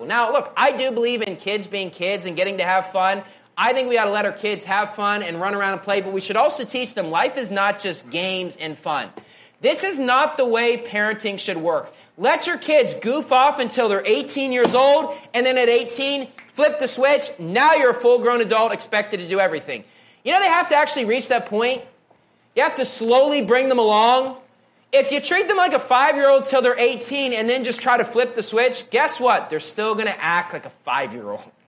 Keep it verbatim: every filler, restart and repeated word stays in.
Now, look, I do believe in kids being kids and getting to have fun. I think we ought to let our kids have fun and run around and play, but we should also teach them life is not just games and fun. This is not the way parenting should work. Let your kids goof off until they're eighteen years old, and then at eighteen, flip the switch. Now you're a full-grown adult expected to do everything. You know, they have to actually reach that point. You have to slowly bring them along. If you treat them like a five-year-old till they're eighteen and then just try to flip the switch, guess what? They're still going to act like a five-year-old.